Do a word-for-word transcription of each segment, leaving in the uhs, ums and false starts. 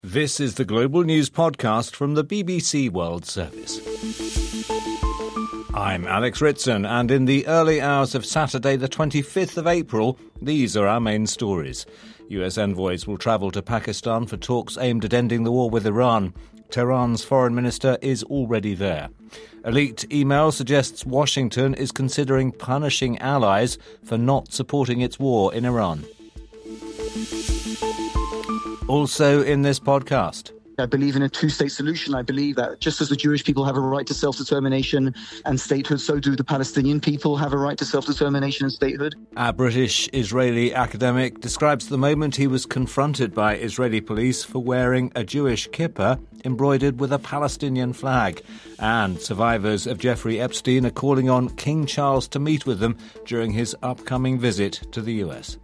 This is the Global News Podcast from the B B C World Service. I'm Alex Ritson, and in the early hours of Saturday the twenty-fifth of April, these are our main stories. U S envoys will travel to Pakistan for talks aimed at ending the war with Iran. Tehran's foreign minister is already there. A leaked email suggests Washington is considering punishing allies for not supporting its war in Iran. Also in this podcast. I believe in a two-state solution. I believe that just as the Jewish people have a right to self-determination and statehood, so do the Palestinian people have a right to self-determination and statehood. A British-Israeli academic describes the moment he was confronted by Israeli police for wearing a Jewish kippah embroidered with a Palestinian flag. And survivors of Jeffrey Epstein are calling on King Charles to meet with them during his upcoming visit to the U S.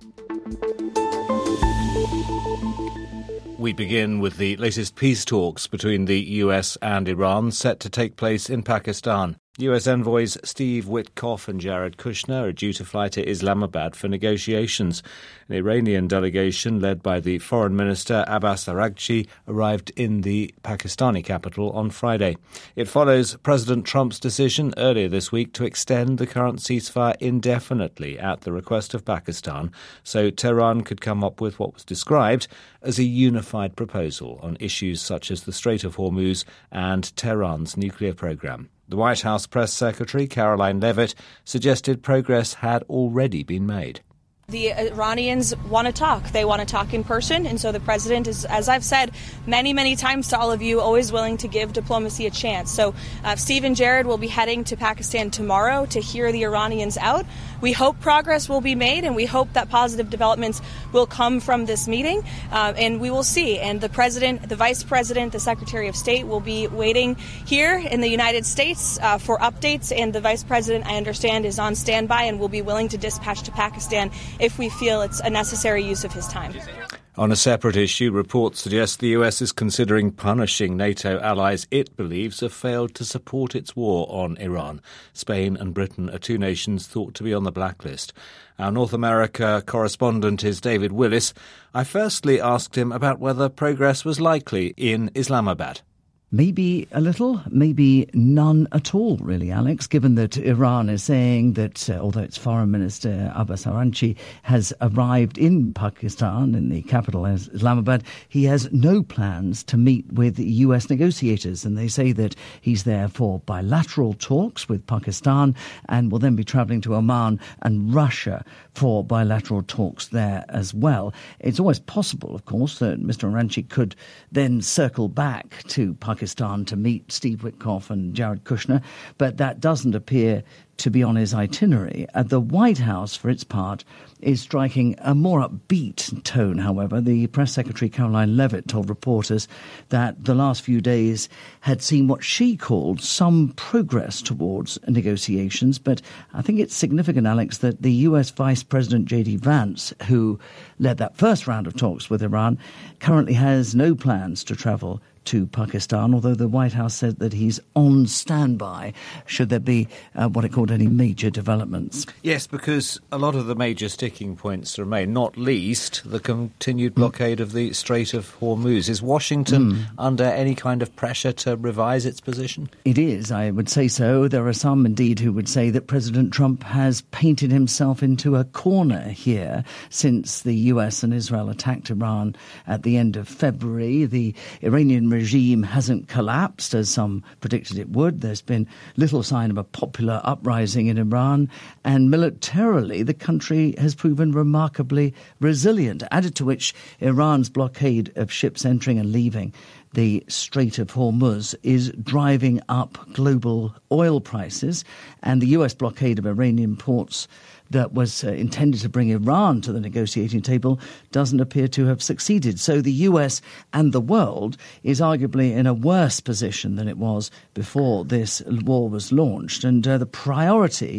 We begin with the latest peace talks between the U S and Iran set to take place in Pakistan. U S envoys Steve Witkoff and Jared Kushner are due to fly to Islamabad for negotiations. An Iranian delegation led by the Foreign Minister Abbas Araghchi arrived in the Pakistani capital on Friday. It follows President Trump's decision earlier this week to extend the current ceasefire indefinitely at the request of Pakistan, so Tehran could come up with what was described as a unified proposal on issues such as the Strait of Hormuz and Tehran's nuclear program. The White House press secretary, Caroline Leavitt, suggested progress had already been made. The Iranians want to talk. They want to talk in person. And so the president is, as I've said many, many times to all of you, always willing to give diplomacy a chance. So uh, Steve and Jared will be heading to Pakistan tomorrow to hear the Iranians out. We hope progress will be made, and we hope that positive developments will come from this meeting, uh, and we will see. And the president, the vice president, the secretary of state will be waiting here in the United States uh, for updates, and the vice president, I understand, is on standby and will be willing to dispatch to Pakistan if we feel it's a necessary use of his time. On a separate issue, reports suggest the U S is considering punishing NATO allies it believes have failed to support its war on Iran. Spain and Britain are two nations thought to be on the blacklist. Our North America correspondent is David Willis. I firstly asked him about whether progress was likely in Islamabad. Maybe a little, maybe none at all, really, Alex, given that Iran is saying that, uh, although its Foreign Minister Abbas Araghchi has arrived in Pakistan, in the capital Islamabad, he has no plans to meet with U S negotiators. And they say that he's there for bilateral talks with Pakistan and will then be travelling to Oman and Russia for bilateral talks there as well. It's always possible, of course, that Mister Araghchi could then circle back to Pakistan Pakistan to meet Steve Witkoff and Jared Kushner, but that doesn't appear to be on his itinerary. Uh, the White House, for its part, is striking a more upbeat tone, however. The press secretary, Caroline Leavitt, told reporters that the last few days had seen what she called some progress towards negotiations. But I think it's significant, Alex, that the U S Vice President J D Vance, who led that first round of talks with Iran, currently has no plans to travel to Pakistan, although the White House said that he's on standby should there be uh, what it called any major developments. Yes, because a lot of the major sticking points remain, not least the continued blockade mm. of the Strait of Hormuz. Is Washington mm. under any kind of pressure to revise its position? It is, I would say so. There are some, indeed, who would say that President Trump has painted himself into a corner here since the U S and Israel attacked Iran at the end of February. The Iranian regime hasn't collapsed, as some predicted it would. There's been little sign of a popular uprising in Iran, and militarily the country has proven remarkably resilient, added to which Iran's blockade of ships entering and leaving the Strait of Hormuz is driving up global oil prices, and the U S blockade of Iranian ports that was uh, intended to bring Iran to the negotiating table doesn't appear to have succeeded. So the U S and the world is arguably in a worse position than it was before this war was launched. And uh, the priority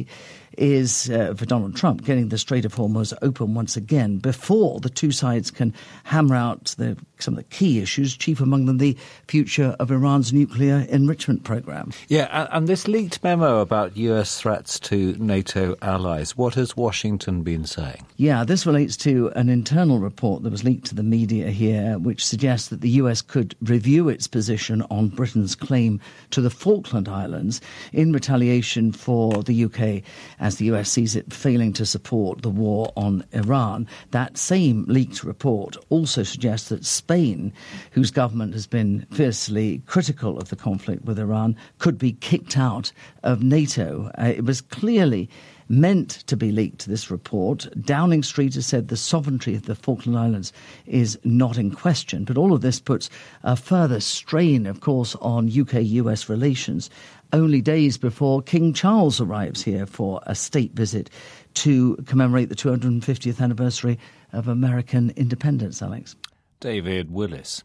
is, uh, for Donald Trump, getting the Strait of Hormuz open once again before the two sides can hammer out the, some of the key issues, chief among them the future of Iran's nuclear enrichment program. Yeah, and this leaked memo about U S threats to NATO allies, what has Washington been saying? Yeah, this relates to an internal report that was leaked to the media here, which suggests that the U S could review its position on Britain's claim to the Falkland Islands in retaliation for the U K, as the U S sees it failing to support the war on Iran. That same leaked report also suggests that Spain, whose government has been fiercely critical of the conflict with Iran, could be kicked out of NATO. Uh, it was clearly meant to be leaked, this report. Downing Street has said the sovereignty of the Falkland Islands is not in question, but all of this puts a further strain, of course, on U K U S relations, only days before King Charles arrives here for a state visit to commemorate the two hundred fiftieth anniversary of American independence, Alex. David Willis.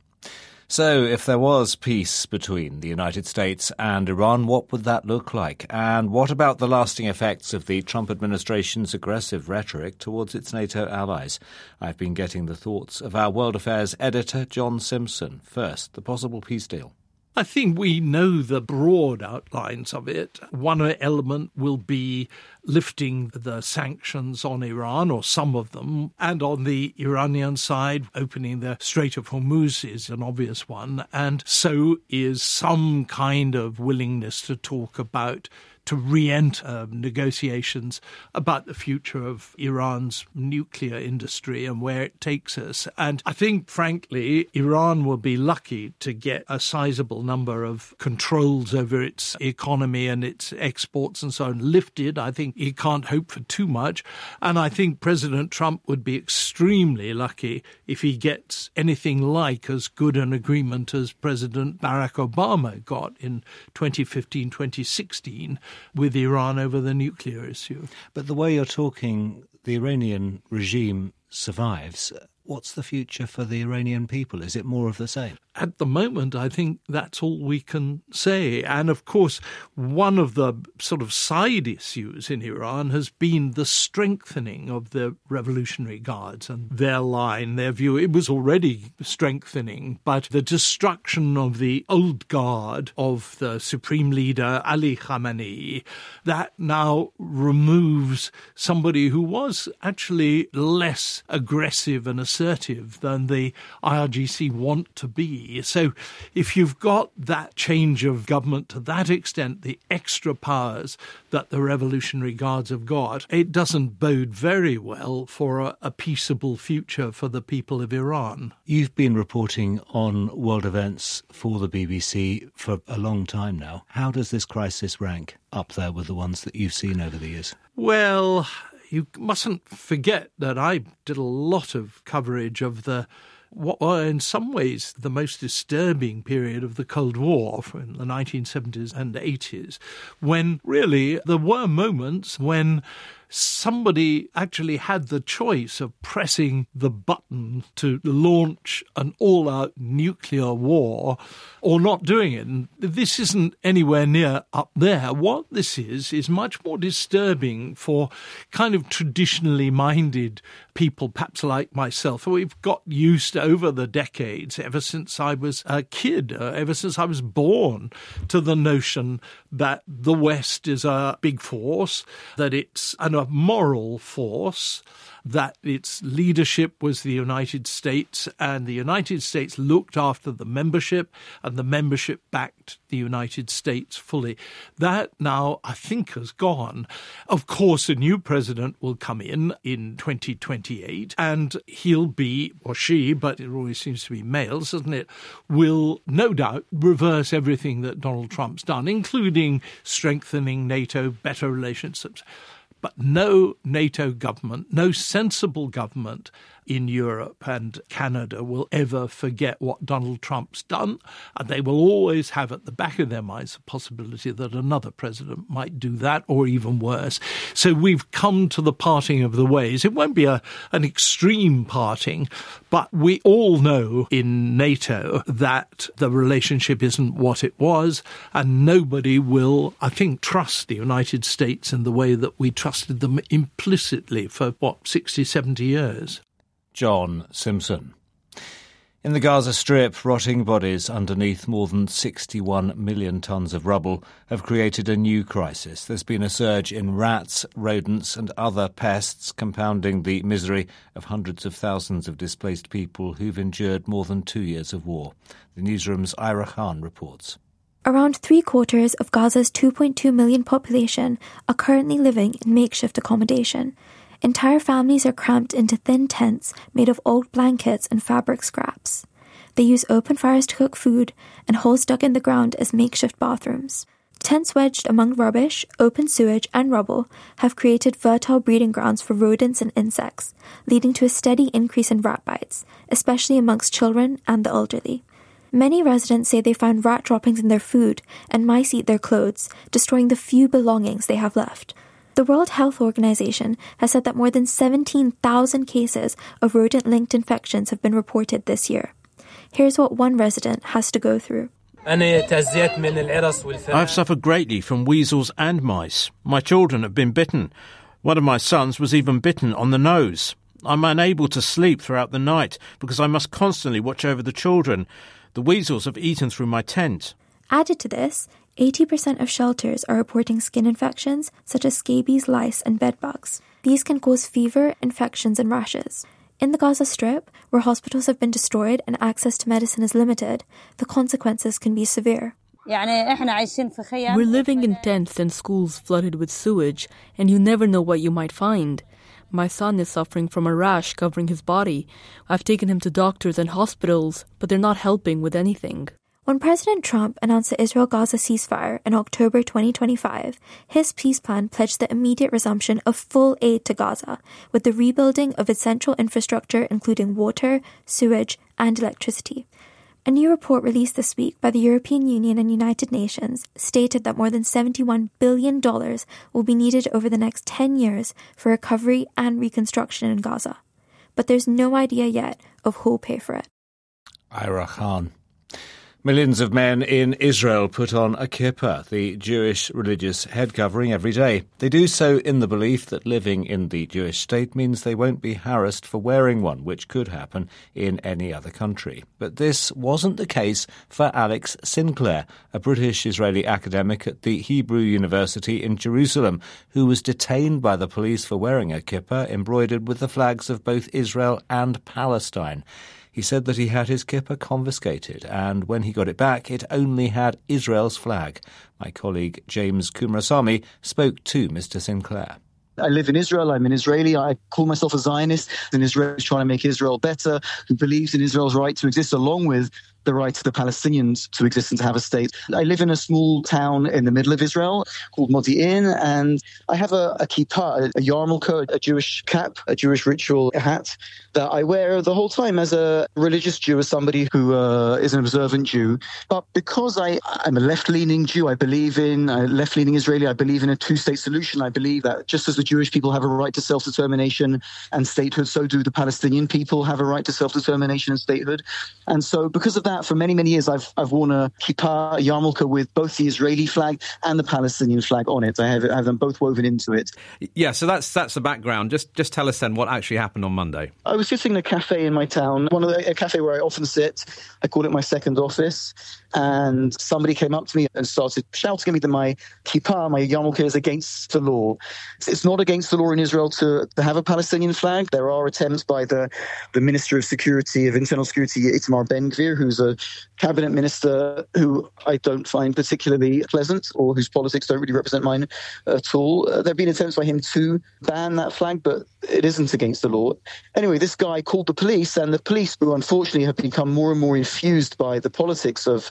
So, if there was peace between the United States and Iran, what would that look like? And what about the lasting effects of the Trump administration's aggressive rhetoric towards its NATO allies? I've been getting the thoughts of our World Affairs editor, John Simpson. First, the possible peace deal. I think we know the broad outlines of it. One element will be lifting the sanctions on Iran, or some of them, and on the Iranian side, opening the Strait of Hormuz is an obvious one, and so is some kind of willingness to talk about to re-enter negotiations about the future of Iran's nuclear industry and where it takes us. And I think, frankly, Iran will be lucky to get a sizable number of controls over its economy and its exports and so on lifted. I think he can't hope for too much. And I think President Trump would be extremely lucky if he gets anything like as good an agreement as President Barack Obama got in twenty fifteen, twenty sixteen. With Iran over the nuclear issue. But the way you're talking, the Iranian regime survives. What's the future for the Iranian people? Is it more of the same? At the moment, I think that's all we can say. And of course, one of the sort of side issues in Iran has been the strengthening of the Revolutionary Guards and their line, their view. It was already strengthening, but the destruction of the old guard of the supreme leader, Ali Khamenei, that now removes somebody who was actually less aggressive and assertive than the I R G C want to be. So if you've got that change of government to that extent, the extra powers that the Revolutionary Guards have got, it doesn't bode very well for a, a peaceable future for the people of Iran. You've been reporting on world events for the B B C for a long time now. How does this crisis rank up there with the ones that you've seen over the years? Well, you mustn't forget that I did a lot of coverage of the what were in some ways the most disturbing period of the Cold War in the nineteen seventies and eighties, when really there were moments when somebody actually had the choice of pressing the button to launch an all-out nuclear war or not doing it. And this isn't anywhere near up there. What this is, is much more disturbing for kind of traditionally minded people, perhaps like myself. We've got used over the decades, ever since I was a kid, uh, ever since I was born, to the notion that the West is a big force, that it's an a moral force, that its leadership was the United States, and the United States looked after the membership, and the membership backed the United States fully. That now, I think, has gone. Of course, a new president will come in in twenty twenty-eight, and he'll be, or she, but it always seems to be males, doesn't it, will no doubt reverse everything that Donald Trump's done, including strengthening NATO, better relationships. But no NATO government, no sensible government in Europe and Canada will ever forget what Donald Trump's done, and they will always have at the back of their minds the possibility that another president might do that or even worse. So we've come to the parting of the ways. It won't be a, an extreme parting, but we all know in NATO that the relationship isn't what it was, and nobody will, I think, trust the United States in the way that we trusted them implicitly for, what, sixty, seventy years. John Simpson. In the Gaza Strip, rotting bodies underneath more than sixty-one million tonnes of rubble have created a new crisis. There's been a surge in rats, rodents and other pests, compounding the misery of hundreds of thousands of displaced people who've endured more than two years of war. The newsroom's Ira Khan reports. Around three-quarters of Gaza's two point two million population are currently living in makeshift accommodation. Entire families are cramped into thin tents made of old blankets and fabric scraps. They use open fires to cook food and holes dug in the ground as makeshift bathrooms. Tents wedged among rubbish, open sewage and rubble have created fertile breeding grounds for rodents and insects, leading to a steady increase in rat bites, especially amongst children and the elderly. Many residents say they find rat droppings in their food and mice eat their clothes, destroying the few belongings they have left. The World Health Organization has said that more than seventeen thousand cases of rodent-linked infections have been reported this year. Here's what one resident has to go through. I've suffered greatly from weasels and mice. My children have been bitten. One of my sons was even bitten on the nose. I'm unable to sleep throughout the night because I must constantly watch over the children. The weasels have eaten through my tent. Added to this, eighty percent of shelters are reporting skin infections such as scabies, lice and bedbugs. These can cause fever, infections and rashes. In the Gaza Strip, where hospitals have been destroyed and access to medicine is limited, the consequences can be severe. We're living in tents and schools flooded with sewage, and you never know what you might find. My son is suffering from a rash covering his body. I've taken him to doctors and hospitals, but they're not helping with anything. When President Trump announced the Israel-Gaza ceasefire in October twenty twenty-five, his peace plan pledged the immediate resumption of full aid to Gaza, with the rebuilding of essential infrastructure including water, sewage, and electricity. A new report released this week by the European Union and United Nations stated that more than seventy-one billion dollars will be needed over the next ten years for recovery and reconstruction in Gaza. But there's no idea yet of who'll pay for it. Ira Khan. Millions of men in Israel put on a kippah, the Jewish religious head covering, every day. They do so in the belief that living in the Jewish state means they won't be harassed for wearing one, which could happen in any other country. But this wasn't the case for Alex Sinclair, a British-Israeli academic at the Hebrew University in Jerusalem, who was detained by the police for wearing a kippah embroidered with the flags of both Israel and Palestine. He said that he had his kippah confiscated, and when he got it back, it only had Israel's flag. My colleague James Kumrasamy spoke to Mister Sinclair. I live in Israel. I'm an Israeli. I call myself a Zionist. An Israeli who's trying to make Israel better, who believes in Israel's right to exist along with the right of the Palestinians to exist and to have a state. I live in a small town in the middle of Israel called Modi'in, and I have a, a kippah, a yarmulke, a Jewish cap, a Jewish ritual hat that I wear the whole time as a religious Jew, as somebody who uh, is an observant Jew. But because I, I'm a left-leaning Jew, I believe in a left-leaning Israeli, I believe in a two-state solution. I believe that just as the Jewish people have a right to self-determination and statehood, so do the Palestinian people have a right to self-determination and statehood. And so because of that, for many, many years, I've I've worn a kippah, a yarmulke, with both the Israeli flag and the Palestinian flag on it. I have, I have them both woven into it. Yeah, so that's that's the background. Just just tell us then what actually happened on Monday. I was sitting in a cafe in my town, one of the, a cafe where I often sit. I call it my second office. And somebody came up to me and started shouting at me that my kippah, my yarmulke, is against the law. It's not against the law in Israel to, to have a Palestinian flag. There are attempts by the, the Minister of Security, of Internal Security, Itamar Ben-Gvir, who's a cabinet minister who I don't find particularly pleasant, or whose politics don't really represent mine at all. Uh, there have been attempts by him to ban that flag, but it isn't against the law. Anyway, this guy called the police, and the police, who unfortunately have become more and more infused by the politics of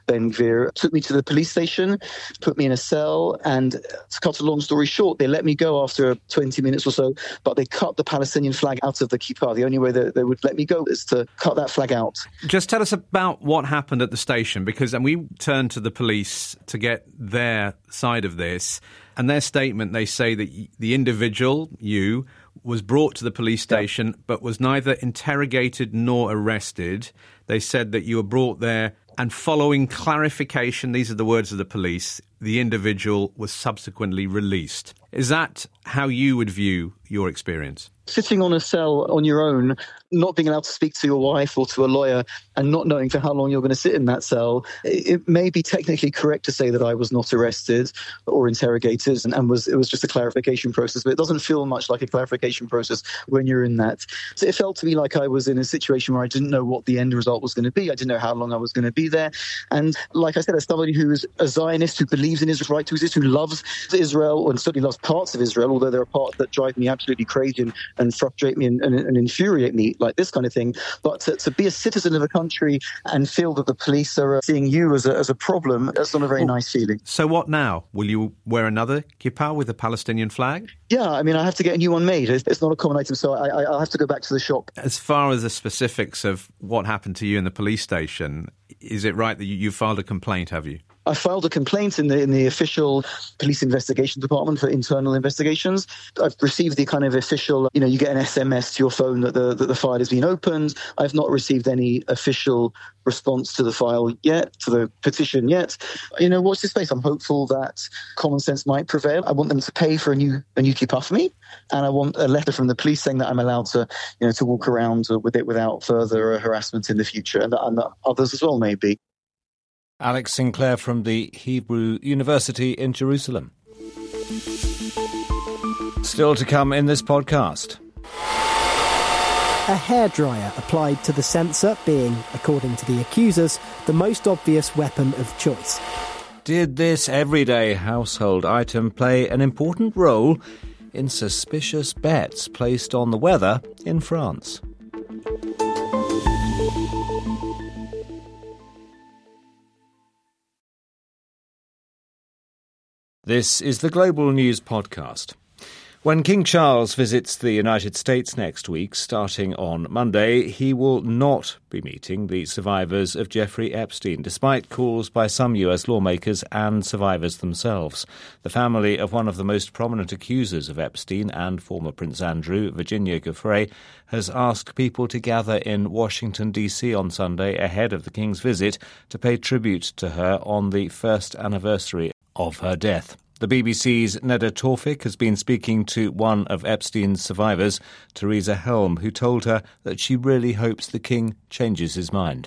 Ben Gvir, took me to the police station, put me in a cell, and to cut a long story short, they let me go after twenty minutes or so, but they cut the Palestinian flag out of the kippah. The only way that they would let me go is to cut that flag out. Just tell us about what happened at the station, because and we turned to the police to get their side of this, and their statement, they say that the individual, you, was brought to the police station, yeah. but was neither interrogated nor arrested. They said that you were brought there, and following clarification, these are the words of the police, the individual was subsequently released. Is that how you would view your experience? Sitting on a cell on your own, not being allowed to speak to your wife or to a lawyer, and not knowing for how long you're going to sit in that cell, it may be technically correct to say that I was not arrested or interrogated, and, and was it was just a clarification process, but it doesn't feel much like a clarification process when you're in that. So it felt to me like I was in a situation where I didn't know what the end result was going to be. I didn't know how long I was going to be there. And like I said, as somebody who is a Zionist, who believes in Israel's right to exist, who loves Israel, and certainly loves parts of Israel, although there are parts that drive me absolutely crazy and, and frustrate me and, and, and infuriate me, like this kind of thing. But to, to be a citizen of a country and feel that the police are seeing you as a, as a problem, that's not a very well, nice feeling. So what now? Will you wear another kippah with a Palestinian flag? Yeah, I mean, I have to get a new one made. It's, it's not a common item, so I, I, I'll have to go back to the shop. As far as the specifics of what happened to you in the police station, is it right that you, you filed a complaint, have you? I filed a complaint in the in the official police investigation department for internal investigations. I've received the kind of official, you know, you get an S M S to your phone that the that the file has been opened. I've not received any official response to the file yet, to the petition yet. You know, watch this space. I'm hopeful that common sense might prevail. I want them to pay for a new a new kippah for me, and I want a letter from the police saying that I'm allowed to, you know, to walk around with it without further harassment in the future, and that, and that others as well maybe. Alex Sinclair from the Hebrew University in Jerusalem. Still to come in this podcast. A hairdryer applied to the censor being, according to the accusers, the most obvious weapon of choice. Did this everyday household item play an important role in suspicious bets placed on the weather in France? This is the Global News Podcast. When King Charles visits the United States next week, starting on Monday, he will not be meeting the survivors of Jeffrey Epstein, despite calls by some U S lawmakers and survivors themselves. The family of one of the most prominent accusers of Epstein and former Prince Andrew, Virginia Giuffre, has asked people to gather in Washington, D C on Sunday ahead of the King's visit to pay tribute to her on the first anniversary of her death. The B B C's Neda Tawfik has been speaking to one of Epstein's survivors, Teresa Helm, who told her that she really hopes the King changes his mind.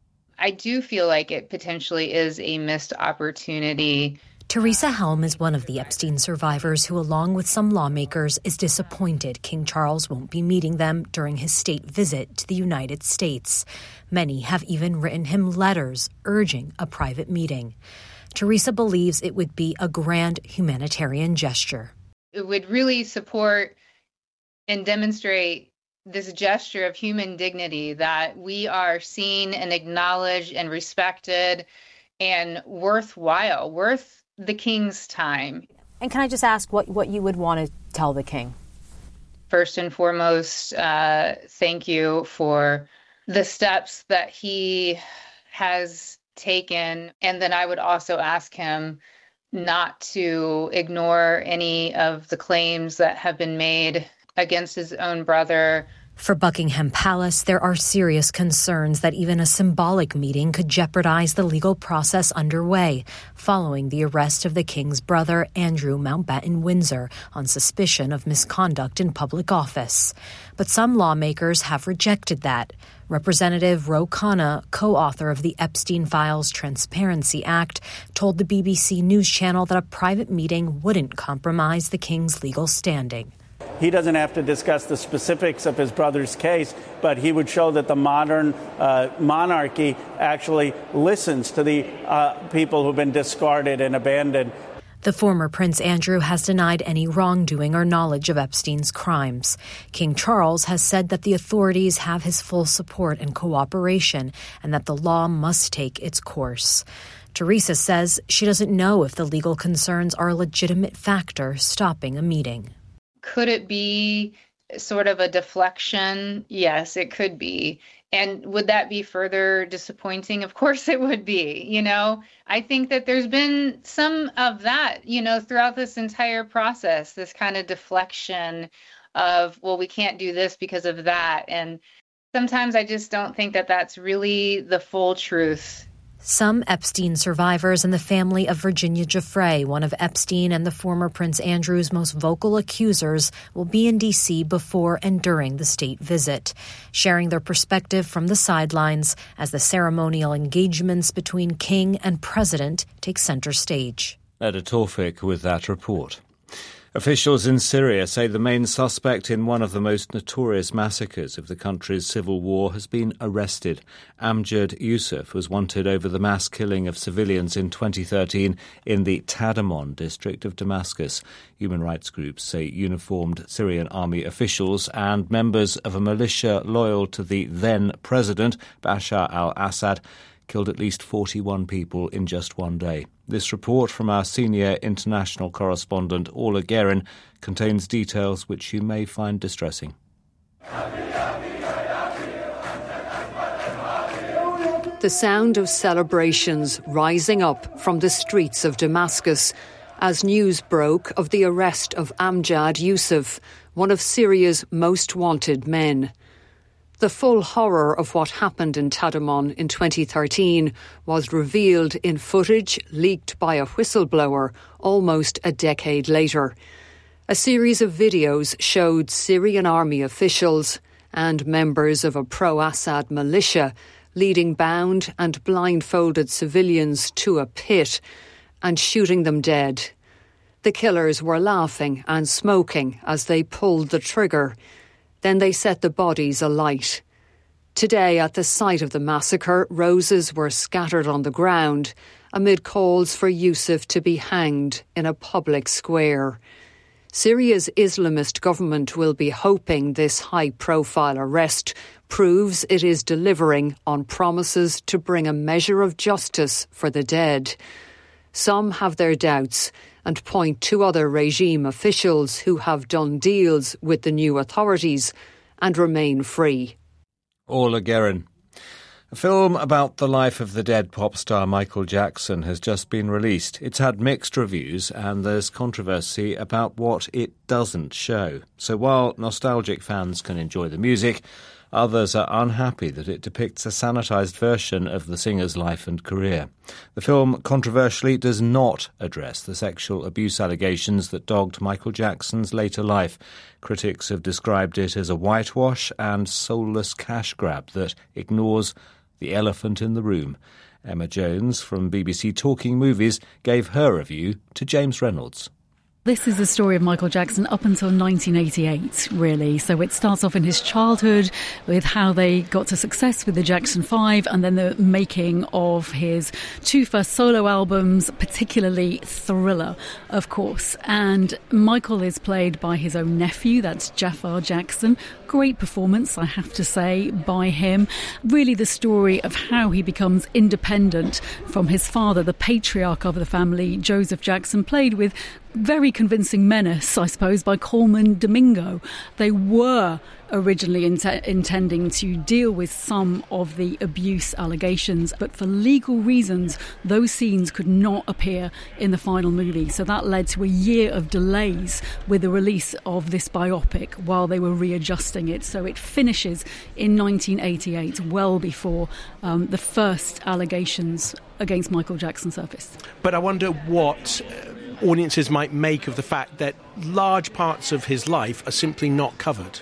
I do feel like it potentially is a missed opportunity. Teresa Helm is one of the Epstein survivors who, along with some lawmakers, is disappointed King Charles won't be meeting them during his state visit to the United States. Many have even written him letters urging a private meeting. Teresa believes it would be a grand humanitarian gesture. It would really support and demonstrate this gesture of human dignity, that we are seen and acknowledged and respected and worthwhile, worth the King's time. And can I just ask what, what you would want to tell the King? First and foremost, uh, thank you for the steps that he has taken. And then I would also ask him not to ignore any of the claims that have been made against his own brother. For Buckingham Palace, there are serious concerns that even a symbolic meeting could jeopardize the legal process underway following the arrest of the King's brother, Andrew Mountbatten Windsor, on suspicion of misconduct in public office. But some lawmakers have rejected that. Representative Ro Khanna, co-author of the Epstein Files Transparency Act, told the B B C News Channel that a private meeting wouldn't compromise the King's legal standing. He doesn't have to discuss the specifics of his brother's case, but he would show that the modern uh, monarchy actually listens to the uh, people who've been discarded and abandoned. The former Prince Andrew has denied any wrongdoing or knowledge of Epstein's crimes. King Charles has said that the authorities have his full support and cooperation and that the law must take its course. Teresa says she doesn't know if the legal concerns are a legitimate factor stopping a meeting. Could it be sort of a deflection? Yes, it could be. And would that be further disappointing? Of course it would be. You know, I think that there's been some of that, you know, throughout this entire process, this kind of deflection of, well, we can't do this because of that. And sometimes I just don't think that that's really the full truth. Some Epstein survivors and the family of Virginia Giuffre, one of Epstein and the former Prince Andrew's most vocal accusers, will be in D C before and during the state visit, sharing their perspective from the sidelines as the ceremonial engagements between king and president take center stage. Eda Tawfik with that report. Officials in Syria say the main suspect in one of the most notorious massacres of the country's civil war has been arrested. Amjad Yusuf was wanted over the mass killing of civilians in twenty thirteen in the Tadamon district of Damascus. Human rights groups say uniformed Syrian army officials and members of a militia loyal to the then president, Bashar al-Assad, killed at least forty-one people in just one day. This report from our senior international correspondent, Orla Guerin, contains details which you may find distressing. The sound of celebrations rising up from the streets of Damascus as news broke of the arrest of Amjad Yusuf, one of Syria's most wanted men. The full horror of what happened in Tadamon in twenty thirteen was revealed in footage leaked by a whistleblower almost a decade later. A series of videos showed Syrian army officials and members of a pro-Assad militia leading bound and blindfolded civilians to a pit and shooting them dead. The killers were laughing and smoking as they pulled the trigger. Then they set the bodies alight. Today, at the site of the massacre, roses were scattered on the ground amid calls for Yusuf to be hanged in a public square. Syria's Islamist government will be hoping this high-profile arrest proves it is delivering on promises to bring a measure of justice for the dead. Some have their doubts and point to other regime officials who have done deals with the new authorities and remain free. Orla Guerin. A film about the life of the dead pop star Michael Jackson has just been released. It's had mixed reviews and there's controversy about what it doesn't show. So while nostalgic fans can enjoy the music, others are unhappy that it depicts a sanitised version of the singer's life and career. The film, controversially, does not address the sexual abuse allegations that dogged Michael Jackson's later life. Critics have described it as a whitewash and soulless cash grab that ignores the elephant in the room. Emma Jones from B B C Talking Movies gave her review to James Reynolds. This is the story of Michael Jackson up until nineteen eighty-eight, really. So it starts off in his childhood with how they got to success with the Jackson five and then the making of his two first solo albums, particularly Thriller, of course. And Michael is played by his own nephew, that's Jafar Jackson. Great performance, I have to say, by him. Really the story of how he becomes independent from his father, the patriarch of the family, Joseph Jackson, played with very convincing menace, I suppose, by Coleman Domingo. They were originally int- intending to deal with some of the abuse allegations, but for legal reasons, those scenes could not appear in the final movie. So that led to a year of delays with the release of this biopic while they were readjusting it. So it finishes in nineteen eighty-eight, well before um, the first allegations against Michael Jackson surfaced. But I wonder what uh, audiences might make of the fact that large parts of his life are simply not covered.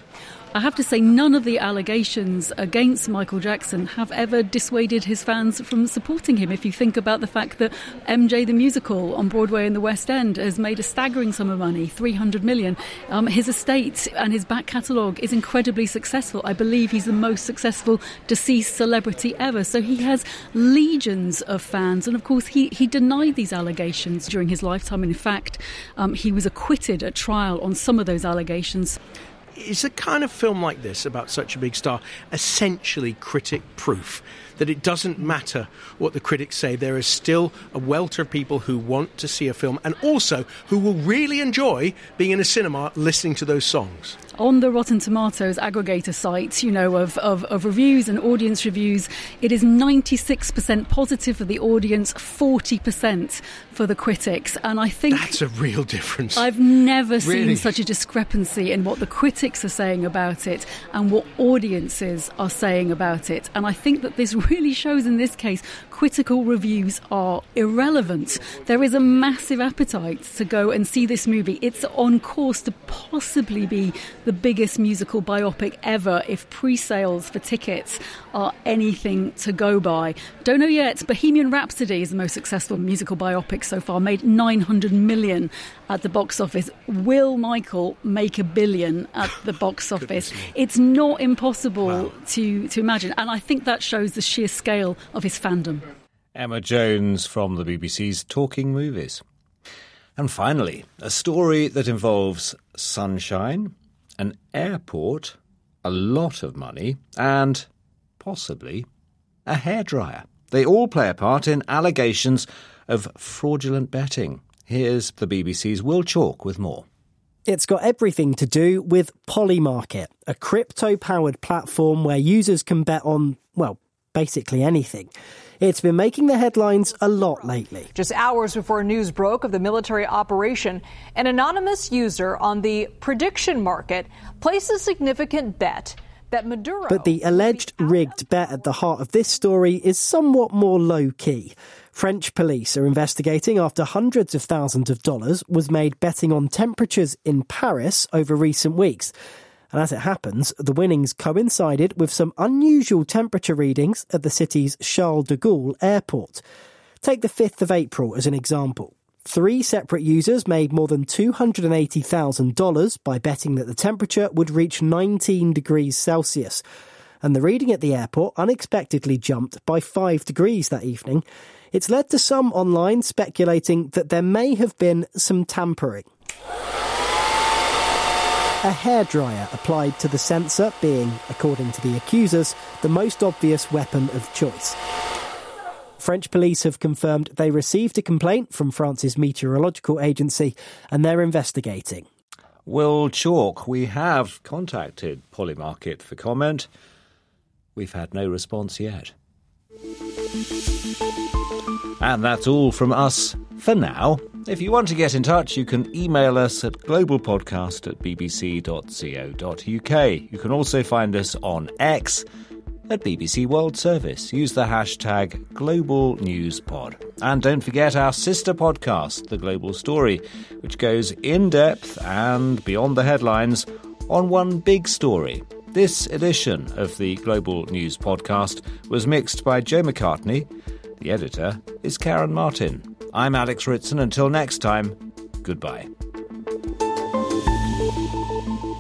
I have to say, none of the allegations against Michael Jackson have ever dissuaded his fans from supporting him. If you think about the fact that M J the Musical on Broadway in the West End has made a staggering sum of money, three hundred million. Um, his estate and his back catalogue is incredibly successful. I believe he's the most successful deceased celebrity ever. So he has legions of fans. And of course, he, he denied these allegations during his lifetime. And in fact, um, he was acquitted at trial on some of those allegations. Is a kind of film like this, about such a big star, essentially critic proof that it doesn't matter what the critics say? There is still a welter of people who want to see a film and also who will really enjoy being in a cinema listening to those songs. On the Rotten Tomatoes aggregator site, you know, of, of, of reviews and audience reviews, it is ninety-six percent positive for the audience, forty percent for the critics. And I think that's a real difference. I've never really? seen such a discrepancy in what the critics are saying about it and what audiences are saying about it. And I think that this really shows in this case critical reviews are irrelevant. There is a massive appetite to go and see this movie. It's on course to possibly be the biggest musical biopic ever if pre-sales for tickets are anything to go by. Don't know yet. Bohemian Rhapsody is the most successful musical biopic so far, made nine hundred million at the box office. Will Michael make a billion at the box office? It's not impossible wow. to, to imagine. And I think that shows the sheer scale of his fandom. Emma Jones from the B B C's Talking Movies. And finally, a story that involves sunshine, an airport, a lot of money, and possibly a hairdryer. They all play a part in allegations of fraudulent betting. Here's the B B C's Will Chalk with more. It's got everything to do with Polymarket, a crypto-powered platform where users can bet on, well, basically anything. It's been making the headlines a lot lately. Just hours before news broke of the military operation, an anonymous user on the prediction market placed a significant bet that Maduro... But the alleged rigged bet at the heart of this story is somewhat more low-key. French police are investigating after hundreds of thousands of dollars was made betting on temperatures in Paris over recent weeks. And as it happens, the winnings coincided with some unusual temperature readings at the city's Charles de Gaulle airport. Take the fifth of April as an example. Three separate users made more than two hundred eighty thousand dollars by betting that the temperature would reach nineteen degrees Celsius. And the reading at the airport unexpectedly jumped by five degrees that evening. It's led to some online speculating that there may have been some tampering. A hairdryer applied to the sensor being, according to the accusers, the most obvious weapon of choice. French police have confirmed they received a complaint from France's meteorological agency and they're investigating. Will Chalk, we have contacted Polymarket for comment. We've had no response yet. And that's all from us for now. If you want to get in touch, you can email us at globalpodcast at bbc dot co dot uk. You can also find us on X at B B C World Service. Use the hashtag GlobalNewsPod. And don't forget our sister podcast, The Global Story, which goes in-depth and beyond the headlines on one big story. This edition of the Global News Podcast was mixed by Joe McCartney. The editor is Karen Martin. I'm Alex Ritson. Until next time, goodbye.